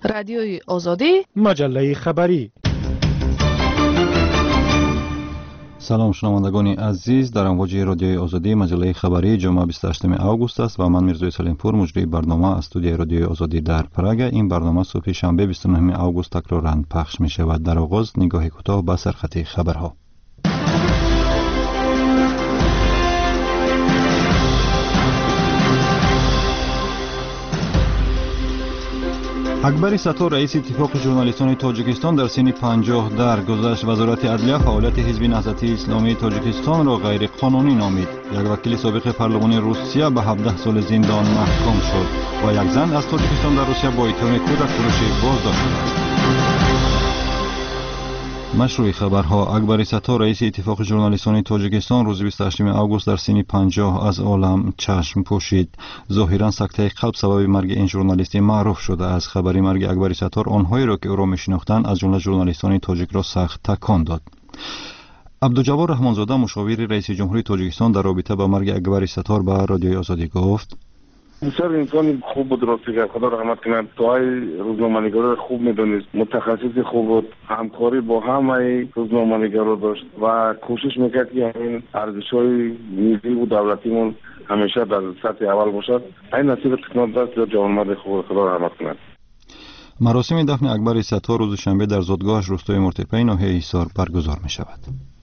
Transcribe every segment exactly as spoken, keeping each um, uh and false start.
رادیوی آزادی، مجله خبری. سلام شنوندگان عزیز، در امواج رادیوی آزادی مجله خبری جمعه بیست و هشتم آگوست است و من میرزا سلیمپور مجری برنامه از استودیوی رادیوی آزادی در پراگ. این برنامه صبح شنبه بیست و نهم آگوست تکرارا پخش می شود. در آغاز نگاه کوتاه به سرخط خبرها. اکبر ستار رئیس اتفاق ژورنالیستان تاجیکستان در سن پنجاه درگذشت. وزارت عدلیه فعالیت حزب نهضت اسلامی تاجیکستان را غیر قانونی نامید. یک وکیل سابق پارلمان روسیه به هفده سال زندان محکوم شد و یک زن از تاجیکستان در روسیه با اتهام کودک فروشی بازداشت شد. مشروع خبرها. اکبر ستار رئیس اتفاق ژورنالیستان تاجیکستان روز بیست و هشتم آگوست در سن پنجاه از عالم چشم پوشید. ظاهرا سکته قلب سبب مرگ این ژورنالیست معروف شده است. خبر مرگ اکبر ستار آنهایی را که او را میشناختند از جمله ژورنالیستان تاجیک را سخت تکان داد. عبدالجبار رحمانزاده مشاور رئیس جمهوری تاجیکستان در رابطه با مرگ اکبر ستار به رادیوی آزادی گفت: بسیار انسان خوب بود، راستی که خدا رحمت کنه. توی روزنامه‌نگارا خوب میدونست، متخصص خوب بود، همکاری با همه روزنامه‌نگارا داشت و کوشش میکرد که این ارزش‌های ملی و دولتیمون همیشه در سطح اول باشد. این نصیب تکنات دست جوانمرد خوب، خدا رحمت کنه. مراسم دفن اکبر ستار روز شنبه در زادگاهش روستای مرتپه ناحیه حصار برگزار می شود.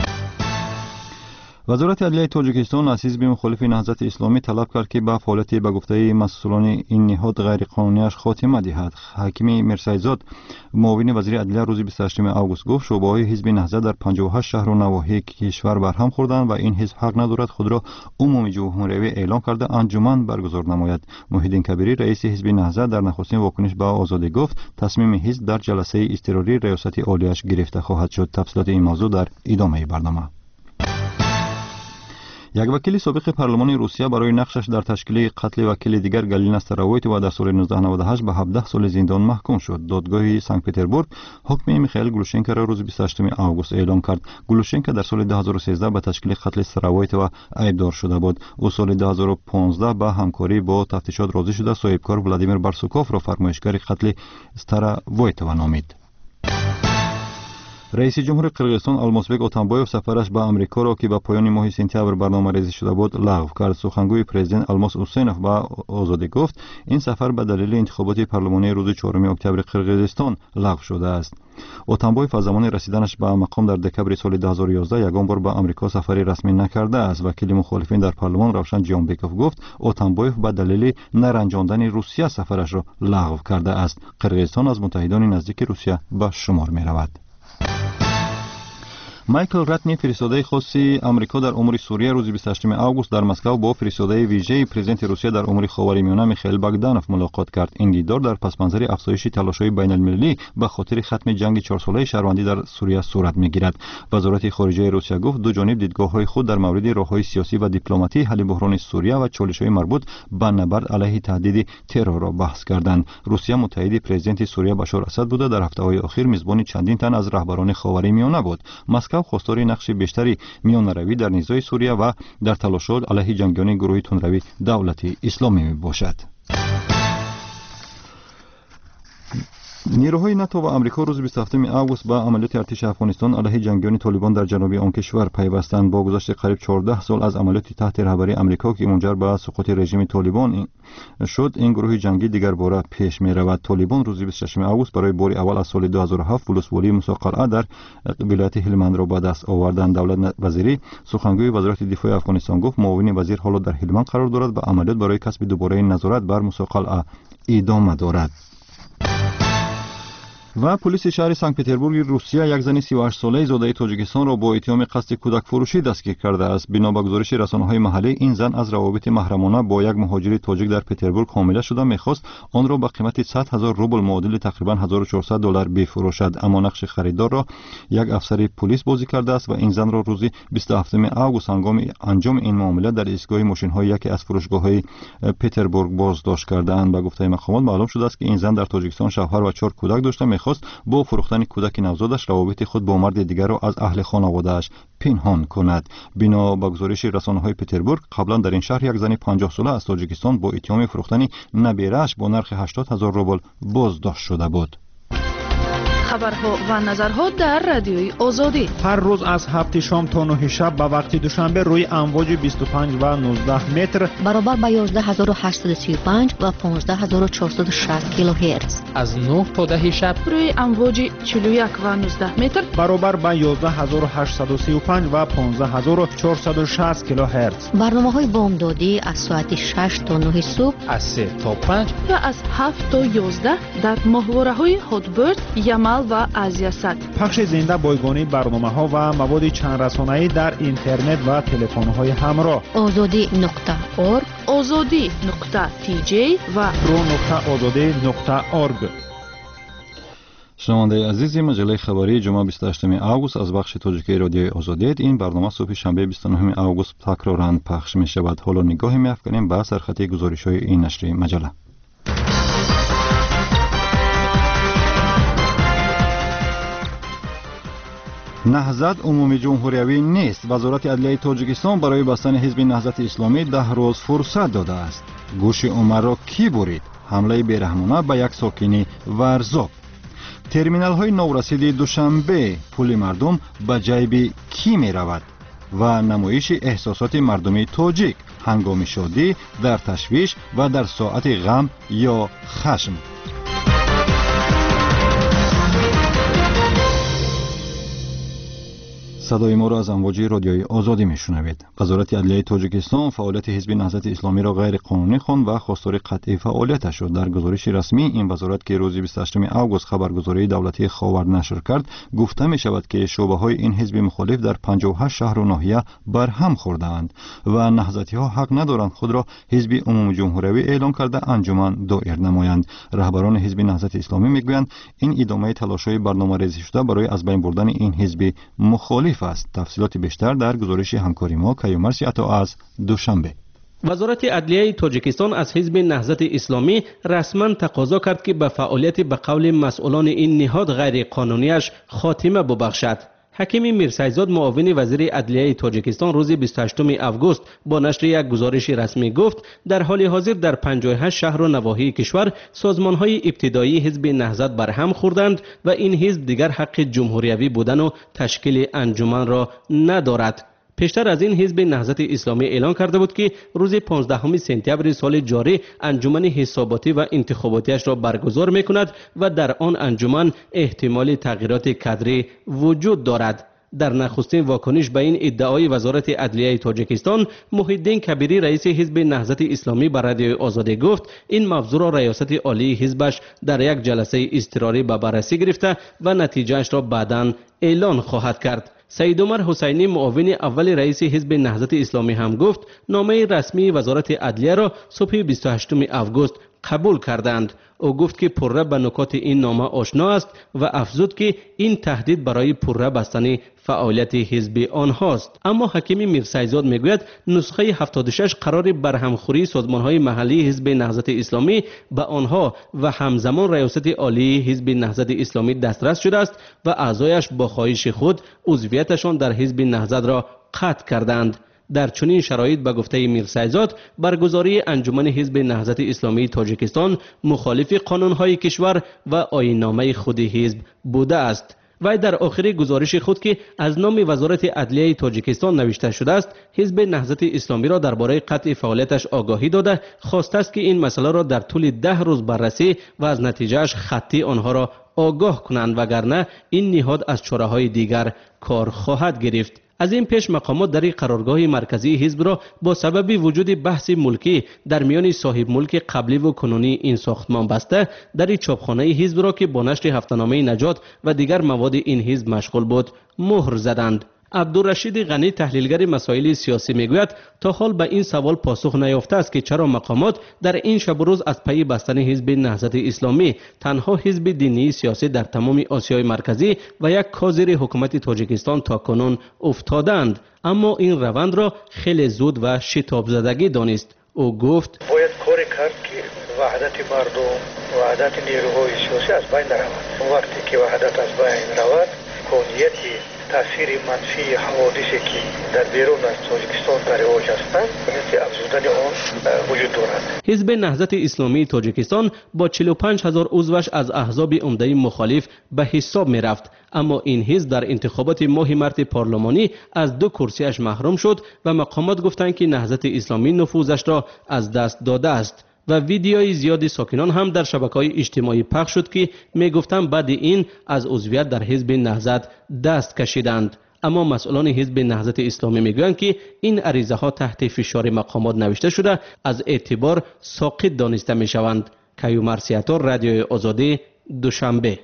وزارت عدلیه تاجیکستان از حزب مخالف نهضت اسلامی طلب کرد که به فعالیت به گفته مسئولان این نهاد غیر قانونیش خاتمه دهد. حکیم میرسایزاد معاون وزیر عدلیه روز بیست و هشتم آگوست گفت شعبه‌های حزب نهضت در پنجاه و هشت شهر و نواحی کشور برهم خوردند و این حزب حق ندارد خود را عمومی جمهوری اعلام کرده انجمن برگزار نماید. محیدین کبیری رئیس حزب نهضت در نخستین واکنش به آزادی گفت تصمیم حزب در جلسه اضطراری ریاست عالیش گرفته خواهد شد. تفصیلات این موضوع در ادامه برنامه. یک وکیل سابق پارلمان روسیه برای نقشش در تشکیل قتل وکیل دیگر گالینا استراویت و در سال نوزده نود و هشت به هفده سال زندان محکوم شد. دادگاه سنت پتربورگ حکم میخائیل گلوشنکو را روز بیست و هشتم آگوست اعلام کرد. گلوشنکو در سال دو هزار و سیزده به تشکیل قتل استراویت و عیبدار شده بود. او سال دو هزار و پانزده با همکاری با تفتیشات راضی شده صاحبکار ولادیمیر بارسوکوف را فرمایشگر قتل استراویت نامید. رئیس جمهور قرقیزستان المازبек اتنبایوف سفرش به امریکا را که به پایان ماه سپتامبر برنامه‌ریزی شده بود لغو کرد. سخنگوی پرزیدنت الماس حسینوف به آزادی گفت این سفر به دلیل انتخابات پارلمانی روز چهارم اکتبر قرقیزستان لغو شده است. اتنبایوف از زمان رسیدنش به مقام در دکمبر سال دو هزار و یازده یگان بار به امریکا سفری رسمی نکرده است. وکیل مخالفین در پارلمان روشن جیانبکوف گفت اتنبایوف به دلیل نرنجاندن روسیه سفرش را لغو کرده است. قرقیزستان از متحدان نزدیک روسیه به شمار می رود. مایکل راتنی فرستاده خاصی امریکا در امور سوریه روز بیست و هشتم آگوست در مسکو با فرستاده ویژه پرزیدنت روسیه در امور خاورمیانه میخائیل باگدانوف ملاقات کرد. این دیدار در پس‌منظر افزایش تلاش‌های بین‌المللی به خاطر ختم جنگ چهار ساله شهروندی در سوریه صورت میگیرد. وزارت خارجه روسیه گفت دو جانب دیدگاه‌های خود در مورد راه‌های سیاسی و دیپلماتی حل بحران سوریه و چالش‌های مربوط به نبرد علیه تهدید ترور را بحث کردند. روسیه متحد پرزیدنت سوریه بشار اسد بوده در هفته‌های اخیر میزبان چندین تن از رهبران خاورمیانه بود. مسکو خواستار نقش بیشتری میانروی در نزاع سوریه و در تلاشات علیه جنگیان گروه تندروی دولت اسلامی می باشد. نیروهای ناتو و آمریکا روز بیست و هفتم آگوست با عملیات ارتش افغانستان علیه جنگیان طالبان در جنوب آن کشور پیوستند. با گذشت قریب چهارده سال از عملیات تحت رهبری آمریکا که منجر به سقوط رژیم طالبان شد این گروه جنگی دیگر باره پیش می رود. طالبان روز بیست و ششم آگوست برای بار اول از سال دو هزار و هفت ولسوالی موسی در ولایت هلمند را به دست آوردند. دولت وزیری سخنگوی وزارت دفاع افغانستان گفت معاون وزیر حالا در هلمند قرار دارد و عملیات برای کسب دوباره نظارت بر موسی ادامه دارد. و پلیس شهر سنت پتربورگ روسیه یک زن سی و هشت ساله زاده تاجیکستان را با اتهام قصد کودک فروشی دستگیر کرده است. بنا به گزارش رسانه‌های محلی این زن از روابط محرمانه با یک مهاجر تاجیک در پتربورگ حامله شده می‌خواست آن را به قیمت صد هزار روبل معادل تقریبا هزار و چهارصد دلار بفروشد، اما نقش خریدار را یک افسر پلیس بازی کرده است و این زن را روز بیست و هفتم آگوست هنگام انجام این معامله در ایستگاه ماشین‌های یکی از فروشگاه‌های پتربورگ بازداشت کرده‌اند. به گفته مقامات معلوم شده است که این زن در تاجیکستان شوهر و چهار کودک داشته. میخواست با فروختن کودک نوزادش روابط خود با مرد دیگر را از اهل خانواده‌اش پنهان کند. بنا به گزارش رسانه‌های پتربورگ، قبلا در این شهر یک زن پنجاه ساله از تاجیکستان با اتهام فروختن نبیره‌اش با نرخ هشتاد هزار روبل بازداشت شده بود. خبرها و نظرها در رادیوی آزادی هر روز از هفت شام تا نه شب به وقت دوشنبه روی امواج بیست و پنج و نوزده متر برابر با یازده هزار و هشتصد و سی و پنج و پانزده هزار و چهارصد و شصت کیلوهرتز، از نه تا ده شب روی امواج چهل و یک و نوزده متر برابر با یازده هزار و هشتصد و سی و پنج و پانزده هزار و چهارصد و شصت کیلوهرتز. برنامه‌های بامدادی از ساعت شش تا نه صبح، از سه تا پنج و از هفت تا یازده در ماهواره‌های هاتبرد، یمل و آزیاسات. پخش زنده بایگانی برنامه‌ها و مواد چند رسانه‌ای در اینترنت و تلفن‌های همراه. آزادی نقطه اورگ، آزادی نقطه تی جی و رو نقطه آزادی نقطه اورگ. شنونده عزیز، مجله خبری جمعه بیست و هشتم آگوست از بخش تاجیکی رادیوی آزادی. این برنامه صبح شنبه بیست و نهم آگوست تکرارا پخش می شود. حالا نگاهی می‌افکنیم به سرخط گزارش‌های این نشریه مجله. نهضت عمومی جمهوریوی نیست. وزارت عدلیه تاجیکستان برای بستن حزب نهضت اسلامی ده روز فرصت داده است. گوش عمر را کی برید؟ حمله بیرحمانه به یک ساکن ورزاب. ترمینال های نورسید دوشنبه، پول مردم به جیب کی می رود؟ و نمایش احساسات مردمی تاجیک، هنگام شادی، در تشویش و در ساعت غم یا خشم. صدای ما را از امواج رادیوی آزادی میشنوید. وزارت عدلیه تاجیکستان فعالیت حزب نهضت اسلامی را غیر قانونی خواند و خواستار قطعی فعالیتش شد. در گزارش رسمی این وزارت که روز بیست و هشتم آگوست خبرگزاری دولتی خاور نشر کرد، گفته می شود که شعبه های این حزب مخالف در پنجاه و هشت شهر و ناحیه برهم خورده‌اند و نهضتی ها حق ندارند خود را حزب عمومی جمهوریوی اعلام کرده انجمن دایر نمایند. رهبران حزب نهضت اسلامی میگویند این ادامه تلاش‌های برنامه‌ریزی شده برای از بین بردن این حزب مخالف است. تفصیلات بیشتر در گزارش همکاری ما کیومرث عطا از دوشنبه. وزارت عدلیه تاجیکستان از حزب نهضت اسلامی رسما تقاضا کرد که به فعالیت به قول مسئولان این نهاد غیر قانونیش خاتمه ببخشد. حکیم میرسایزاد معاون وزیر عدلیه تاجیکستان روز بیست و هشتم آگوست با نشر یک گزارش رسمی گفت در حال حاضر در پنجاه و هشت شهر و نواحی کشور سازمان‌های ابتدایی حزب نهضت برهم خوردند و این حزب دیگر حق جمهوریوی بودن و تشکیل انجمن را ندارد. پیشتر از این حزب نهضت اسلامی اعلان کرده بود که روز پانزدهم سپتامبر سال جاری انجمن حساباتی و انتخاباتیش را برگزار می‌کند و در آن انجمن احتمال تغییرات کادری وجود دارد. در نخستین واکنش به این ادعای وزارت عدلیه تاجیکستان، محی الدین کبیری رئیس حزب نهضت اسلامی بر رادیوی آزادی گفت این موضوع را ریاست عالی حزبش در یک جلسه اضطراری به بررسی گرفته و نتیجهش را بعداً اعلان خواهد کرد. سید عمر حسینی معاون اول رئیس حزب نهضت اسلامی هم گفت نامه رسمی وزارت عدلیه را صبح بیست و هشتم آگوست قبول کردند. او گفت که پره به نکات این نامه آشنا است و افزود که این تهدید برای پره بستن فعالیت حزب آنهاست. اما حکیم میرسایزاد میگوید نسخه هفتاد و شش قرار برهمخوری سازمان‌های محلی حزب نهضت اسلامی به آنها و همزمان ریاست عالی حزب نهضت اسلامی دسترس شده است و اعضایش با خواهش خود عضویتشان در حزب نهضت را قطع کردند. در چنین شرایط به گفته میرسایزاد برگزاری انجمن حزب نهضت اسلامی تاجیکستان مخالف قانونهای کشور و آیین‌نامه خود حزب بوده است. و در آخر گزارش خود که از نام وزارت عدلیه تاجیکستان نوشته شده است، حزب نهضت اسلامی را درباره قطع فعالیتش آگاهی داده خواسته است که این مسئله را در طول ده روز بررسی و از نتیجهش خطی آنها را آگاه کنند، وگرنه این نهاد از چاره‌های دیگر کار خواهد گرفت. از این پیش مقامات در قرارگاه مرکزی حزب را با سبب وجود بحث ملکی در میان صاحب ملک قبلی و کنونی این ساختمان بسته، در چاپخانه حزب را که با نشر هفته‌نامه نجات و دیگر مواد این حزب مشغول بود مهر زدند. عبدالرشید غنی تحلیلگر مسائل سیاسی میگوید تا حال به این سوال پاسخ نیافته است که چرا مقامات در این شب و روز از پی بستن حزب نهضت اسلامی، تنها حزب دینی سیاسی در تمام آسیای مرکزی و یک کاذر حکومت تاجیکستان تا کنون افتادند. اما این روند را خیلی زود و شتاب زدگی دانست. او گفت باید کاری کرد که وحدت مردم وحدت نیروهای سیاسی از بین رود. وقتی که وحدت از بین رود کونیت تاثیر منفی حوادثی که در بیرون از تاجیکستان در رواج هستند مثل افزودن آن وجود دارد. حزب نهضت اسلامی تاجیکستان با چهل و پنج هزار عضوش از احزاب عمده مخالف به حساب می رفت، اما این حزب در انتخابات ماه مارس پارلمانی از دو کرسیش محروم شد و مقامات گفتند که نهضت اسلامی نفوذش را از دست داده است و ویدیوی زیادی ساکنان هم در شبکه‌های اجتماعی پخش شد که میگفتند بعد این از عضویت در حزب نهضت دست کشیدند. اما مسئولان حزب نهضت اسلامی میگویند که این عریضه ها تحت فشار مقامات نوشته شده از اعتبار ساقط دانسته میشوند. کیومرث سیاتور، رادیوی آزادی، دوشنبه.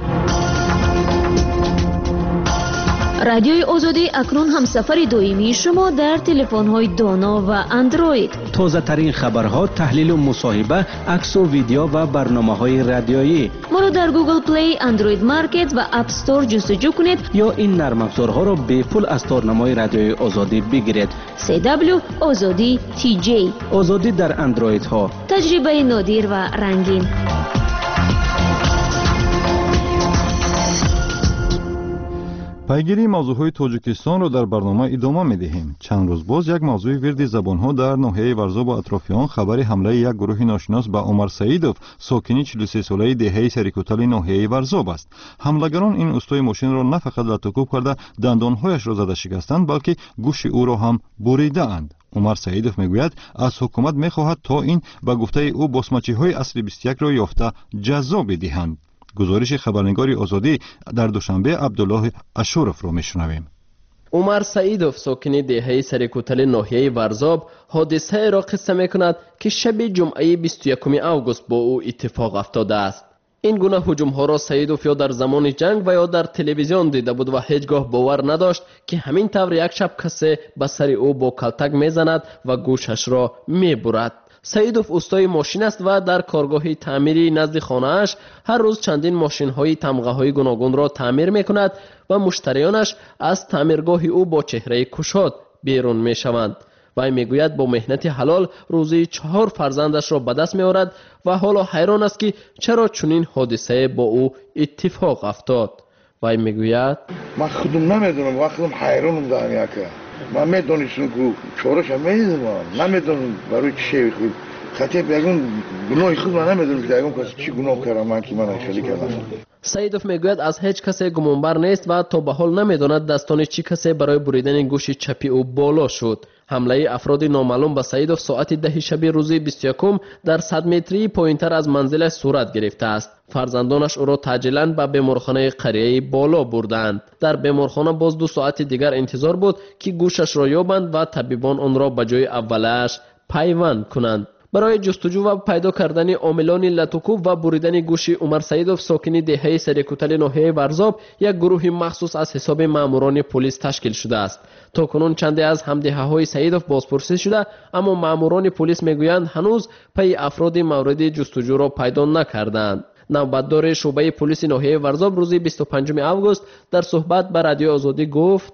رادیوی آزادی اکنون هم سفر دائمی شما در تلفن‌های دانا و اندروید. تازه ترین خبرها، تحلیل و مصاحبه، عکس و ویدیو و برنامه‌های رادیویی. ما را در گوگل پلی، اندروید مارکت و اپ استور جستجو کنید یا این نرم افزارها را به پول از تارنمای رادیوی آزادی بگیرید. سی دبلیو آزادی تی جی. آزادی در اندروید ها. تجربه نادر و رنگین. پیگیری موضوعهای تاجیکستان را در برنامه ادامه می‌دهیم. چند روز باز یک موضوع ورد زبان‌ها در ناحیه ورزاب و اطرافیان خبر حمله یک گروه ناشناس به عمر سعیدوف، ساکن چهل و سه ساله دهه سریکوتل ناحیه ورزاب است. حملگران این استوی ماشین را نه فقط لطوکوب کرده دندانهایش را زده شکستند، بلکه گوش او را هم بریده‌اند. عمر سعیدوف میگوید از حکومت می‌خواهد تا این به گفته او باسمچی‌های اصل بیست و یک را یافته جزا بدهند. گزارش خبرنگار آزادی در دوشنبه عبدالله اشورف را میشنویم. عمر سعیدوف، ساکن دهه سریکوتل ناحیه ورزاب، حادثه را قصه میکند که شب جمعه بیست و یکم اوگوست با او اتفاق افتاده است. این گونه هجوم ها را سعیدوف یا در زمان جنگ و یا در تلویزیون دیده بود و هیچگاه باور نداشت که همین طور یک شب کسی به سر او با کلتک میزند و گوشش را میبرد. سعیدوف استای ماشین است و در کارگاه تعمیری نزد خانه‌اش هر روز چندین ماشین‌های تمغه‌های گوناگون را تعمیر می‌کند و مشتریانش از تعمیرگاه او با چهره کشاد بیرون می‌شوند. وی میگوید با مهنت حلال روزی چهار فرزندش را به دست می‌آورد و حالا حیران است که چرا چنین حادثه با او اتفاق افتاد. وی میگوید من خودم نمیدونم، وقتم حیرانم دارم که من میدونستم که چورش هم میدونم، نمیدونم برای چی خود خطیه بیگون گناه خود من نمیدونم که بیگون کسی چی گناه کردم من که من خیلی کردم. سعیدوف میگوید از هیچ کسی گمانبر نیست و تا به حال نمیداند دستان چی کسی برای بریدن گوش چپی او بالا شد. حمله افراد نامعلوم به سعیدوف ساعت ده شب روز بیست و یکم در صد متری پایینتر از منزلش صورت گرفته است. فرزندانش او را تعجیلاً به بیمارخانه قریه بالا بردند. در بیمارخانه باز دو ساعت دیگر انتظار بود که گوشش را یابند و طبیبان آن را به جای اولش پیوند کنند. برای جستجو و پیدا کردن عاملان لطوکوب و بریدن گوش عمر سعیدوف، ساکن دهه سریکوتل ناحیه ورزاب، یک گروه مخصوص از حساب ماموران پلیس تشکیل شده است. تا کنون چندی از همدهه‌های سعیدوف بازپرسی شده، اما ماموران پلیس میگویند هنوز پی افراد مورد جستجو را پیدا نکردند. نوبتدار شعبه پلیس ناحیه ورزاب روز بیست و پنجم اوگوست در صحبت با رادیو آزادی گفت: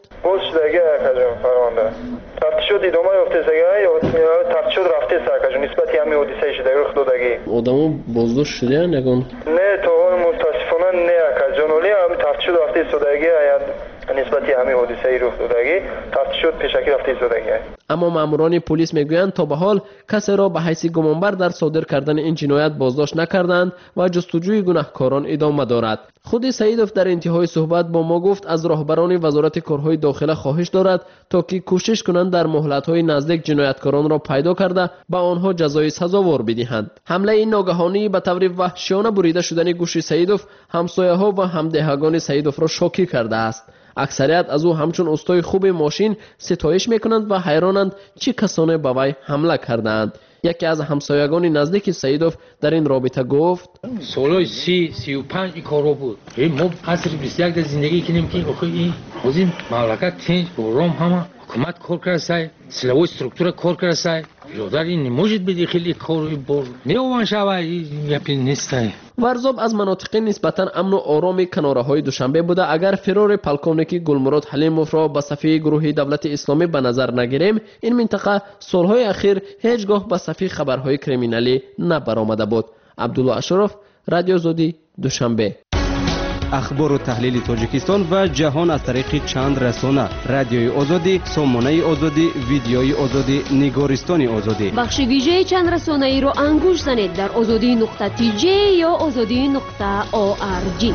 تفتیشات ادامه یافته سگه یا تفتیشات رفته سرکش نسبت همین حادثه شده رخ دادگی آدمو بازداشت شده نگون نه تا متاسفانه نه اکجان ولی هم تفتیشات رفته سودگی نسبت همین حادثه رخ دادگی تفتیشات پیشکی رفته سودگی. اما ماموران پلیس میگویند تا به حال کسی را به حیث گمانبر در صادر کردن این جنایت بازداشت نکردند و جستجوی گناهکاران ادامه دارد. خود سعیدوف در انتهای صحبت با ما گفت از راهبران وزارت کارهای داخله خواهش دارد تا که کوشش کنند در مهلت‌های نزدیک جنایتکاران را پیدا کرده به آنها جزای سزاوار بدهند. حمله این ناگهانی به طور وحشیانه بریده شدن گوش سعیدوف همسایه‌ها و همدهگان سعیدوف را شوکه کرده است. اکثریت از او همچون استای خوب ماشین ستایش میکنند و حیرانند چه کسانی به وی حمله کردند. یکی از همسایگان نزدیک سعیدوف در این رابطه گفت: سالای سی سی و پنج این کارو بود. ما عصر بیست و یک در زندگی کنیم که آخه این از این مملکت تنج برام همه ҳукумат кор карасай, силовой структура кор карасай. Бирёдар ин не может быть хеле кори бор. Меован шава япи нестай. варзоб аз манотиқи нисбатан амну ороми канораҳои душанбе буда агар фирори полковники Гулмурод Ҳалимовро ба сафи гурӯҳи давлати исломӣ ба назар нагирем, ин минтақа солҳои ахир ҳеҷ гоҳ ба сафи хабарҳои криминалӣ набаромада буд. абдулло ашуров, радио Озодӣ, Душанбе. اخبار و تحلیل تاجیکستان و جهان از طریق چند رسانه: رادیوی آزادی، سامانه آزادی، ویدیوی آزادی، نگارستان آزادی. بخش ویژه چند رسانه ای را انگوش زنید در آزادی نقطه تی جی یا آزادی نقطه او آر جی.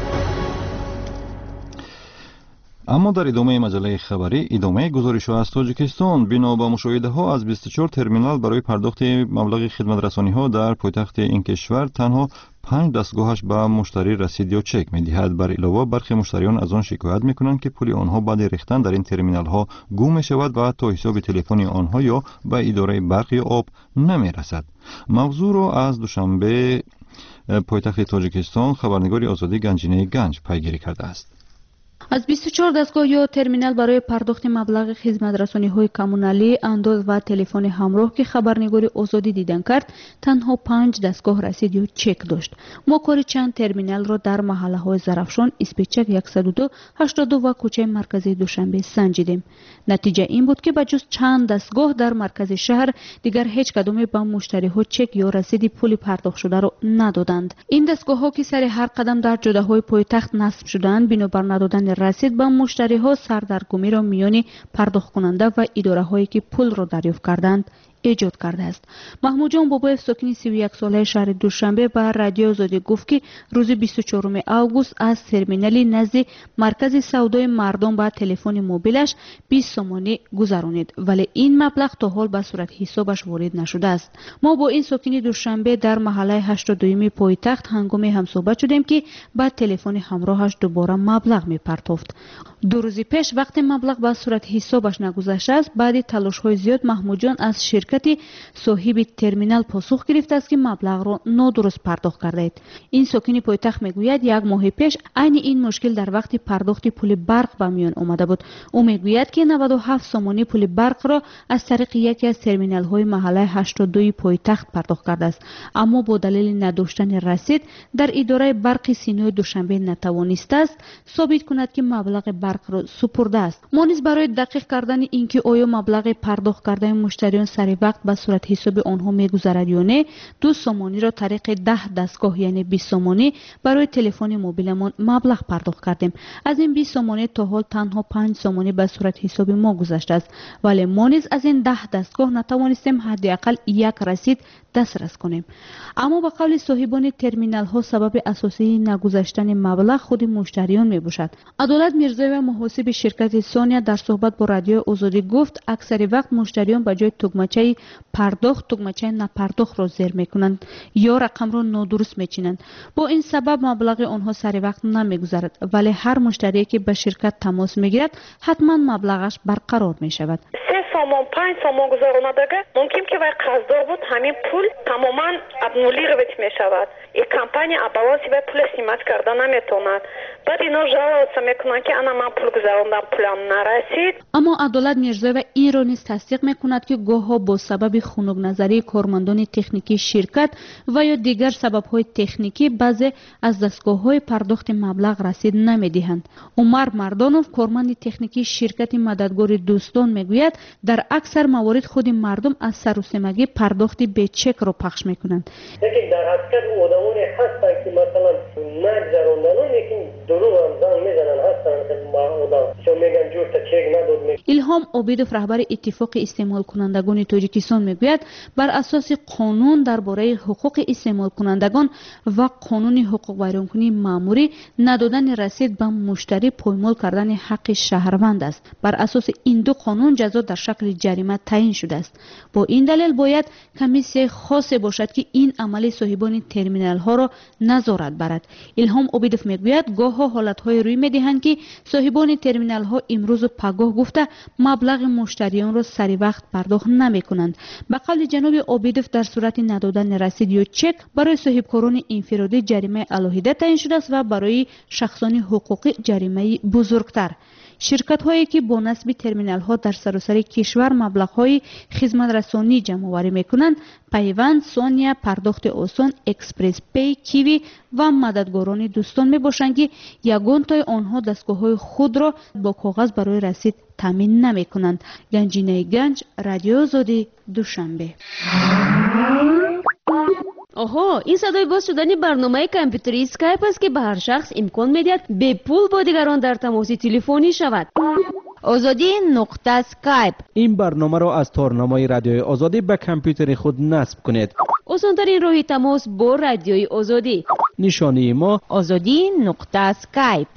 اما در ادامه مجله خبری ادامه گزارش ها از تاجیکستان بنا به مشاهده ها از بیست و چهار ترمینال برای پرداخت مبلغ خدمت رسانی ها در پایتخت این کشور تنها پنج دستگاهش به مشتری رسید یا چک می‌دهد. بر علاوه برخی مشتریان از آن شکایت می‌کنند که پول آنها بعد ریختن در این ترمینال ها گم می‌شود و تا حساب تلفنی آنها یا به اداره برق یا آب نمی‌رسد. موضوع را از دوشنبه پایتخت تاجیکستان خبرنگار آزادی گنجینه گنج پیگیری کرده است. از بیست و چهار دستگاه یا ترمینال برای پرداخت مبلغ خدمت رسانی های کمونالی، انداز و تلفن همراه که خبرنگاری آزادی دیدن کرد، تنها پنج دستگاه رسید یا چک داشت. ما کار چند ترمینال را در محله های زرافشان، اسپیچک صد و دو، هشتاد و دو و کوچه مرکزی دوشنبه سنجیدیم. نتیجه این بود که بجز چند دستگاه در مرکز شهر دیگر هیچ کدام به مشتری ها چک یا رسید پول پرداخت شده را ندادند. این دستگاه ها که سر هر قدم در جاده های پایتخت نصب شدند، بنابر ندادن رسید به مشتری ها سردرگمی را میان پرداخت کننده و اداره هایی که پول را دریافت کردند ایجاد کرده است. محمود جان باباєв ساکن سی و یک ساله شهر دوشنبه به رادیو آزادی گفت که روز بیست و چهارم آگوست از ترمینالی نزد مرکز سودای مردم با تلفن موبیلش بیست سومانی گذرانید، ولی این مبلغ تا حال به صورت حسابش وارد نشده است. ما با این ساکن دوشنبه در محله هشتاد و دو پایتخت هنگامی همصحبت شدیم که با تلفن همراهش دوباره مبلغ میپرداخت. دو روز پیش وقتی مبلغ به صورت حسابش نگذشته است، بعد تلاش های زیاد محمود جان از شرکت صاحب ترمینال پاسخ گرفته است که مبلغ را نادرست پرداخت کرده اید. این ساکن پایتخت میگوید یک ماه پیش عین این مشکل در وقت پرداخت پول برق به میان آمده بود. او میگوید که نود و هفت سومانی پول برق را از طریق یکی از ترمینال های محله هشتاد و دو پایتخت پرداخت کرده است، اما با دلیل نداشتن رسید در اداره برق سینای دوشنبه نتوانسته است ثابت کند که مبلغ برق را سپرده است. ما نیز برای دقیق کردن اینکه آیا مبلغ پرداخت کرده مشتریان سر وقت به صورت حساب آنها میگذرد یا نه، دو سومانی را طریق ده دستگاه یعنی بیست سومانی برای تلفن موبیلمان مبلغ پرداخت کردیم. از این بیست سومانی تا حال تنها پنج سومانی به صورت حساب ما گذشته است، ولی ما نیز از این ده دستگاه نتوانستیم حداقل یک رسید دسترس کنیم. اما به قول صاحبان ترمینال ها سبب اساسی نگذشتن مبلغ خود مشتریان می باشد. عدالت میرزایی و محاسب شرکت سونیا در صحبت با رادیو آزادی گفت اکثر وقت مشتریان به جای تگمچه پرداخت تگمچه نپرداخت را زیر میکنند یا رقم را نادرست میچینند. با این سبب مبلغ آنها سر وقت نمیگذرد، ولی هر مشتری که به شرکت تماس میگیرد حتما مبلغش برقرار میشود. سامان پنج سامان گذارانده ممکن که وقت قصدار بود همین پول تماما ابنولی رویت می شود. این کمپانی ابوازی به پول سیمت کرده نمیتوند. بعد اینا جواب میکنن که انا من پول گذاروندم پولم نرسید. اما عدالت میرزایی و این را نیز تصدیق میکند که گاه ها با سبب خنک نظری کارمندان تکنیکی شرکت و یا دیگر سبب های تکنیکی بعضی از دستگاه های پرداخت مبلغ رسید نمیدهند. عمر مردانوف کارمند تکنیکی شرکت مددگار دوستان میگوید در اکثر موارد خود مردم از سروسمگی پرداخت به چک را پخش میکنند. لیکن در حقیقت آدمانی هستند که مثلا نگذراندن لیکن دروغ هم زن میزنن هستند که آدم چون میگن جور تا چک نداد میگن. الهام عبیدوف رهبر اتفاق استعمال کنندگان تاجیکستان میگوید بر اساس قانون درباره حقوق استعمال کنندگان و قانون حقوق ویرانکنی ماموری ندادن رسید به مشتری پایمال کردن حق شهروند است. بر اساس این دو قانون جزا در شکل جریمه تعیین شده است. با این دلیل باید کمیسیون خاصی باشد که این عمل صاحبان ترمینال ها را نظارت برد. الهام عبیدوف میگوید گاه ها حالت های روی میدهند که صاحبان ترمینال ها امروز و پگاه گفته مبلغ مشتریان را سری وقت پرداخت نمی کنند. به قول جناب عبیدوف در صورت ندادن رسید یا چک برای صاحبکاران انفرادی جریمه علیحده تعیین شده است و برای شخصان حقوقی جریمه بزرگتر. ширкатҳое ки бо насби терминалҳо дар саросари кишвар маблағҳои хизматрасонӣ ҷамъоварӣ мекунанд пайванд, сония, пардохти осон, экспресс пей, киви ва мададгорони дӯстон мебошанд ки ягонтои онҳо дастгоҳҳои худро бо коғаз барои расид таъмин намекунанд. Ганҷинаи Ганҷ, Радиои Озодӣ, Душанбе. оҳо, ин садои боз шудани барномаи компютери скайп аст ки ба ҳар шахс имкон медиҳад бепул бо дигарон дар тамоси телефонӣ шавад. озодӣ нуқта скайп. ин барномаро аз торнамои Радиои Озодӣ ба компютери худ насб кунед. осонтарин роҳи тамос бо Радиои Озодӣ. нишонии мо озодӣ нуқта скайп.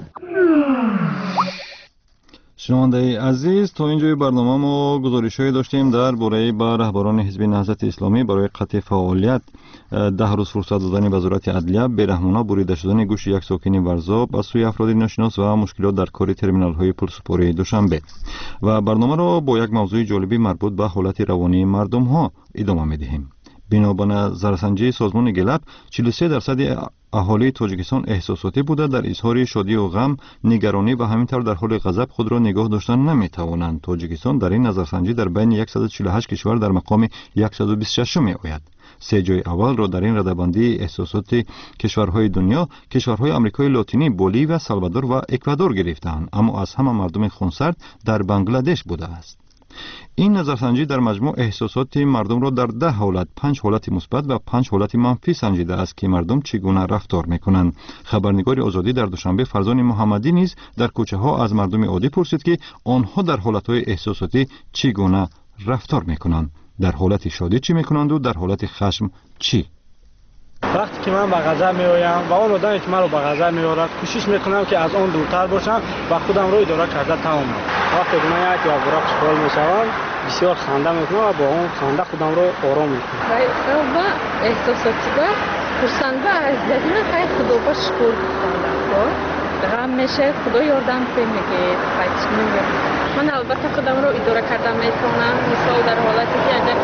шунавандаи азиз, то инҷои барнома мо гузоришҳое доштем дар бораи ба раҳбарони ҳизби наҳзати исломӣ барои қатъи фаъолият даҳ рӯз фурсат додани вазорати адлия, бераҳмона бурида шудани гӯши як сокини Варзоб аз сӯи афроди ношинос ва мушкилот дар кори терминалҳои пулсупории Душанбе. Ва барномаро бо як мавзӯи ҷолибӣ марбут ба ҳолати равонии мардумҳо идома медиҳем. бино ба назарсанҷии созмони Гелап, чилу и се дарсади аҳолии Тоҷикистон эҳсосотӣ буда, дар изҳори шодию ғам, нигаронӣ ва ҳамин тавр дар ҳоли ғазаб худро нигоҳ доштан наметавонанд. Тоҷикистон дар ин назарсанҷӣ дар байни яксаду чилу ҳашт кишвар дар мақоми яксаду бисту шашум меояд. се ҷои аввалро дар ин радабандии эҳсосоти кишварҳои дунё кишварҳои Амрикои Лотинӣ, Боливия, Салвадор ва Эквадор гирифтаанд, аммо аз ҳама мардуми хунсард дар Бангладеш будааст. این نظرسنجی در مجموع احساسات مردم را در ده حالت، پنج حالت مثبت و پنج حالت منفی سنجیده است که مردم چگونه رفتار میکنند. خبرنگار آزادی در دوشنبه فرزان محمدی نیز در کوچه ها از مردم عادی پرسید که آنها در حالتهای احساساتی چگونه رفتار میکنند. در حالت شادی چی میکنند و در حالت خشم چی؟ وقتی که من به غضب میآیم و اون آدمی که من رو به غضب میآورد کوشش میکنم که از اون دورتر باشم و خودم رو اداره کرده تمام. وقتی که من یک یا براق شغل میشوم بسیار خنده میکنم و با اون خنده خودم رو آرام میکنم. و احساساتی با خرسنده از زدن خیلی خدا با شکر خنده غم میشه خدا یاردم پی میگه خیلی میگه. من البته خودم رو اداره کرده میکنم. مثال در حالتی که اگر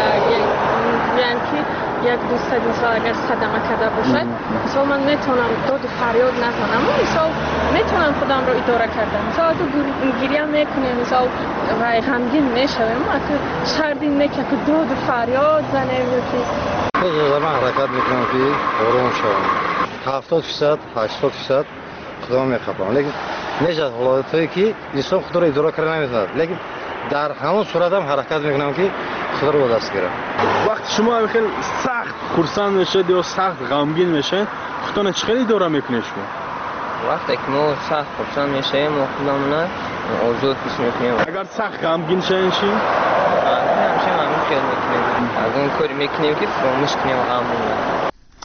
یعنی که یک دوست مثلا اگر صدمه کرده باشد مثلا من میتونم داد فریاد نزنم و مثلا میتونم خودم رو اداره کردم. مثلا اگه گریه میکنیم مثلا و غمگین میشویم اگه شردین میکنم که داد فریاد زنیم یا که خود زمان حرکت میکنم که آروم شوم. هفتاد فیصد هشتاد فیصد خودم میخوام، لیکن میشه حالتی که انسان خود رو اداره کردن نمیتونه، لیکن در همون صورت هم حرکت میکنم که خود رو دست گیرم. وقتی شما خیلی سخت خرسند میشید یا سخت غمگین میشید خودتون چطوری اداره میکنید شما؟ وقتی که ما سخت خرسند میشیم و خودمون آزاد حس میکنیم. اگر سخت غمگین شین چی؟ همیشه همین خیال میکنیم. از اون کاری میکنیم که فراموش کنیم غممون.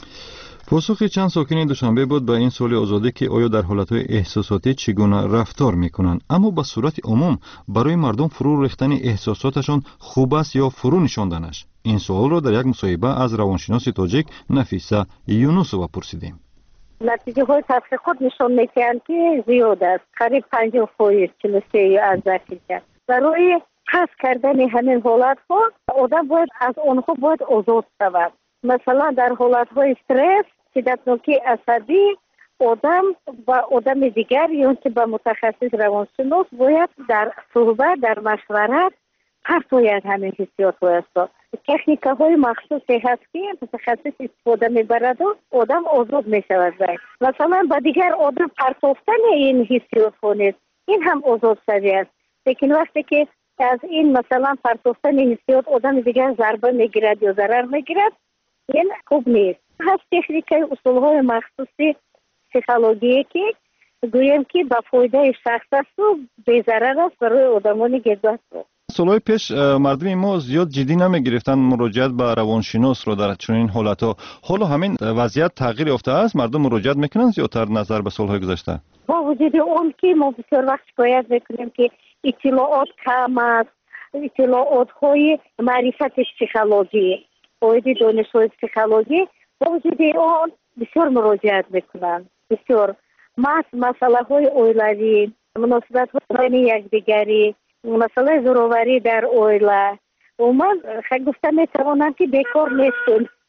پاسخ چند ساکن دوشنبه بود به این سوال آزادی که آیا در حالتهای احساساتی چگونه رفتار میکنند، اما به صورت عموم برای مردم فرو ریختن احساساتشان خوب است یا فرو نشاندنش. این سوال را در یک مصاحبه از روانشناس تاجیک نفیسه یونوسووا پرسیدیم. نتیجه های تحقیقات نشان میدهند که زیاد است، قریب پنجاه فیصد چهل و سه از درصد. برای حس کردن همین حالت ها آدم باید از آنها باید آزاد شود. مثلا در حالت های استرس، شدتناکی عصبی، آدم با آدم دیگر یا که با متخصص روانشناس باید در صحبت در مشورت پرتوید همین حسیات های است. تکنیک های مخصوصی هست که متخصص استفاده میبرد و آدم آزاد میشود. مثلا با دیگر آدم پرتافتن این حسیات ها نیست، این هم آزاد شدی است. لیکن وقتی که از این مثلا پرتافتن حسیات آدم دیگر ضربه میگیرد یا ضرر میگیرد، این خوب نیست. هست تکنیکای اصولهای مخصوصی پسیکولوژی که گویم که با فایده شخص است و بی‌ضرر است برای آدمان گرد است. سالهای پیش مردم ما زیاد جدی نمیگرفتن مراجعت به روانشناس رو در چنین حالت‌ها. حالا همین وضعیت تغییر یافته است، مردم مراجعت میکنن زیادتر نظر به سالهای گذشته. با وجود اون که ما بسیار وقت شکایت میکنیم که اطلاعات کم است، اطلاعات های معرفت پسیکولوژی، فایده دانش‌های پسیکولوژی، با وجود اون بسیار مراجعت میکنن. بسیار مس مسئله های اویلوی، مناسبت های یکدیگری، مسئله زوروری در اویلا و من خیلی گفته میتوانم که بیکار نیستیم.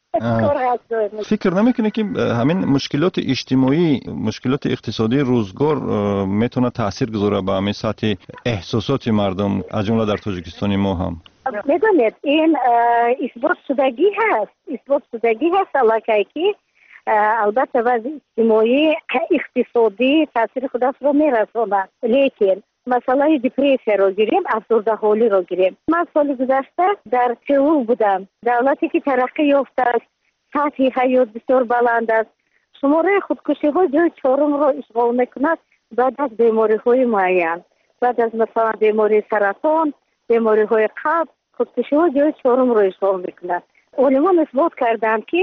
فکر نمیکنه که همین مشکلات اجتماعی، مشکلات اقتصادی روزگار میتونه تاثیر بذاره به همین سطح احساسات مردم از جمله در تاجیکستان ما هم؟ میدونید این اثبات شدگی هست، اثبات شدگی هست علاقه که البته وضع اجتماعی اقتصادی تاثیر خود را میرسونه، لیکن مسئله دپرسیا رو گیریم، افسرده حالی رو گیریم. من سال گذشته در سئول بودم، دولتی که ترقی یافته است، سطح حیات بسیار بلند است، شماره خودکشی ها جای چهارم را اشغال میکند بعد از بیماری های معین، بعد از مثلا بیماری سرطان، بیماری های قلب، خودکشی ها جای چهارم را اشغال میکند. علمان اثبات کردند که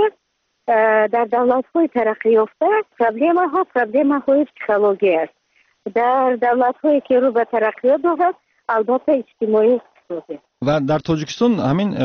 در دولت های ترقی یافته پرابلم ها پرابلم های پسیکولوژی است. در دولت هایی که رو به ترقیات دارد البته اجتماعی اقتصادی. و در تاجیکستان همین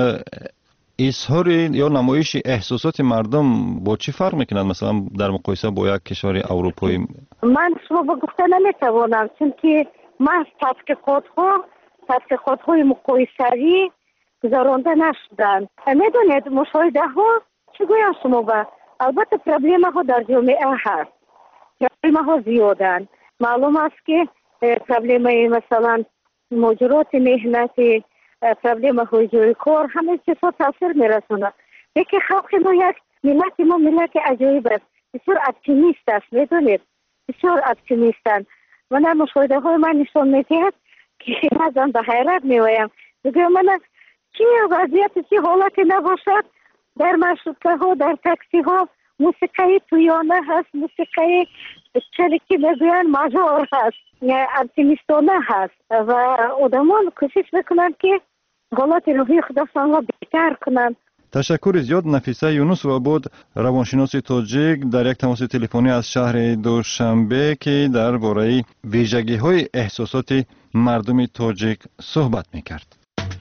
اظهار یا نمایش احساسات مردم با چی فرق میکنند مثلا در مقایسه با یک کشور اروپایی؟ من شما با گفته نمیتوانم، چون که من تحقیقات ها تحقیقات های مقایسه‌ای گذرانده نشدند. میدونید مشاهده ها چی گویم شما با البته پرابلم ها در جامعه هست، پرابلم ها زیادند. معلوم است که پرابلم مثلا مجرات مهنتی، پرابلم های جای کار، همه چیزها تاثیر میرسونه. یکی خلق ما یک ملت ما ملت عجایب است، بسیار اپتیمیست است، میدونید بسیار اپتیمیستن. من در مشاهده های من نشان میدهد که من به حیرت میویم، میگم من چی وضعیت چی حالتی نباشد در مشروطه ها، در تاکسی ها موسیقی تویانه هست، موسیقی چلی که میگوین مجار هست، اپتیمیستانه هست و آدمان کوشش میکنند که حالات روحی خودشان را بهتر کنند. تشکر زیاد. نفیسه یونس و بود روانشناس تاجیک در یک تماس تلفنی از شهر دوشنبه که درباره ویژگی های احساسات مردم تاجیک صحبت میکرد.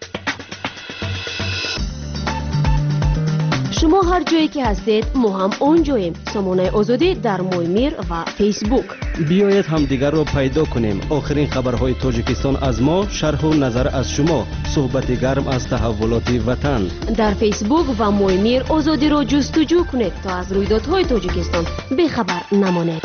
شما هر جایی که هستید ما هم اونجاییم. سامانه آزادی در مویمیر و فیسبوک. بیایید همدیگر را پیدا کنیم. آخرین خبرهای تاجیکستان از ما، شرح و نظر از شما، صحبت گرم از تحولات وطن. در فیسبوک و مویمیر آزادی را جستجو کنید تا از رویدادهای تاجیکستان بخبر نمانید.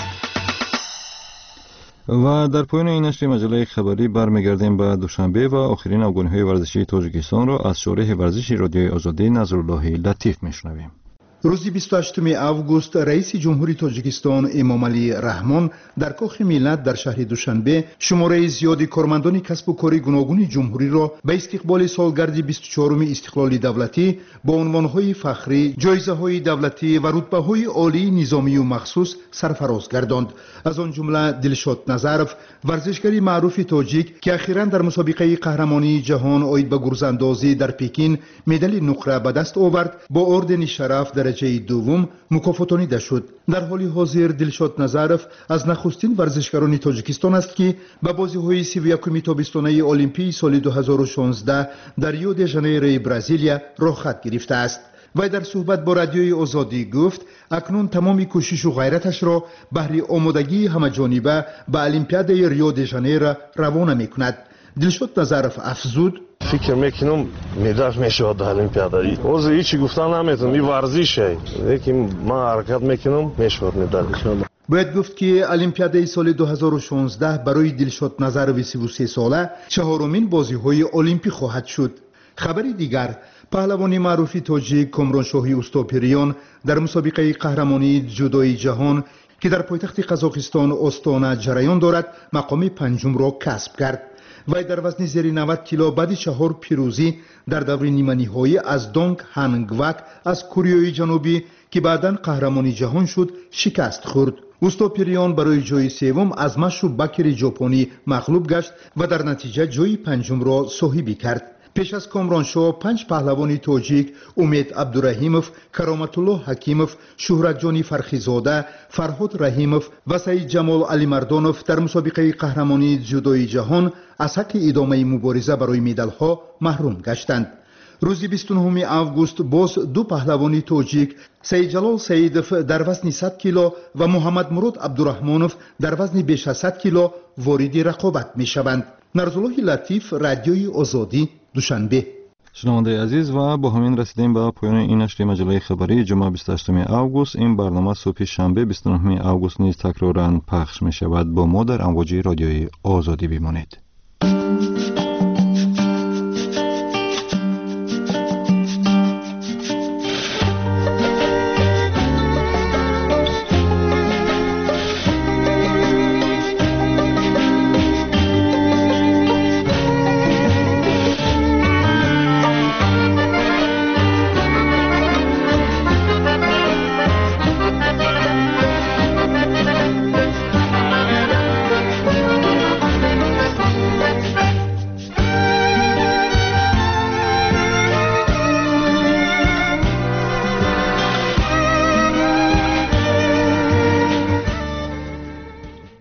و در پایان این نشر مجله خبری برمیگردیم به دوشنبه و آخرین افغانی‌های ورزشی تاجیکستان را از شورای ورزشی رادیوی آزادی نظرالله لطیف میشنویم. روز بیست و هشتم آگوست رئیس جمهوری تاجیکستان امامعلی رحمان در کاخ ملت در شهر دوشنبه شماره زیادی کارمندان کسب و کار گوناگون جمهوری را به استقبال سالگرد بیست و چهارم استقلال دولتی با عنوانهای فخری، جایزه‌های دولتی و رتبه‌های عالی نظامی و مخصوص سرفراز گرداند. از آن جمله دلشاد نظرف، ورزشکاری معروف تاجیک که اخیراً در مسابقه قهرمانی جهان عاید به گرزاندازی در پکین مدال نقره به دست آورد، با اردن شرف در درجه دوم مکافاتانیده شد. در حال حاضر دلشاد نظرف از نخستین ورزشکاران تاجیکستان است که به بازی‌های سی و یکم تابستانه المپیک سال دو هزار و شانزده در ریو د ژانیرو برزیلیا راه خط گرفته است. و در صحبت با رادیوی آزادی گفت اکنون تمام کوشش و غیرتش را بهر آمادگی همه‌جانبه به المپیاد ریو د ژانیرو روانه می‌کند. دلشاد نظرف افزود: فکر میکنم مدال میشود در المپیاد. اوز هیچی گفتن نمیتونم، این ورزشه، لیکن من حرکت میکنم میشود مدال. باید گفت که المپیاد سال دو هزار و شانزده برای دلشاد نظرف سی و سه ساله چهارمین بازی‌های المپیک خواهد شد. خبری دیگر، پهلوان معروف تاجیک کامرانشاهی اوستاپریان در مسابقه قهرمانی جودوی جهان که در پایتخت قزاقستان استانه جریان دارد مقام پنجم را کسب کرد. وی در وزن زیر نود کیلو بعد چهار پیروزی در دور نیمه نهایی از دونگ هانگوک از کوریای جنوبی که بعداً قهرمانی جهان شد شکست خورد. اوستاپریان برای جای سوم از مشو بکری ژاپنی مغلوب گشت و در نتیجه جای پنجم را صاحبی کرد. پیش از کامرانشاه پنج پهلوان تاجیک امید عبدالرحیموف، کرامت الله حکیموف، شهرت جانی فرخیزاده، فرهاد رحیموف و سعید جمال علی مردانوف در مسابقه قهرمانی جودوی جهان از حق ادامه مبارزه برای مدال‌ها محروم گشتند. روز بیست و نه آگوست باز دو پهلوان تاجیک سعید جلال سعیدوف در وزن صد کیلو و محمد مراد عبدالرحمانوف در وزن بیش از صد کیلو وارد رقابت می‌شوند. نظرالله لطیف، رادیوی آزادی، دوشنبه. شنونده عزیز و با همین رسیدیم به پایان این نشر مجله خبری جمعه بیست و هشتم اوگوست. این برنامه صبح شنبه بیست و نهم اوگوست نیز تکرارا پخش می شود. با ما در امواج رادیوی آزادی بمانید.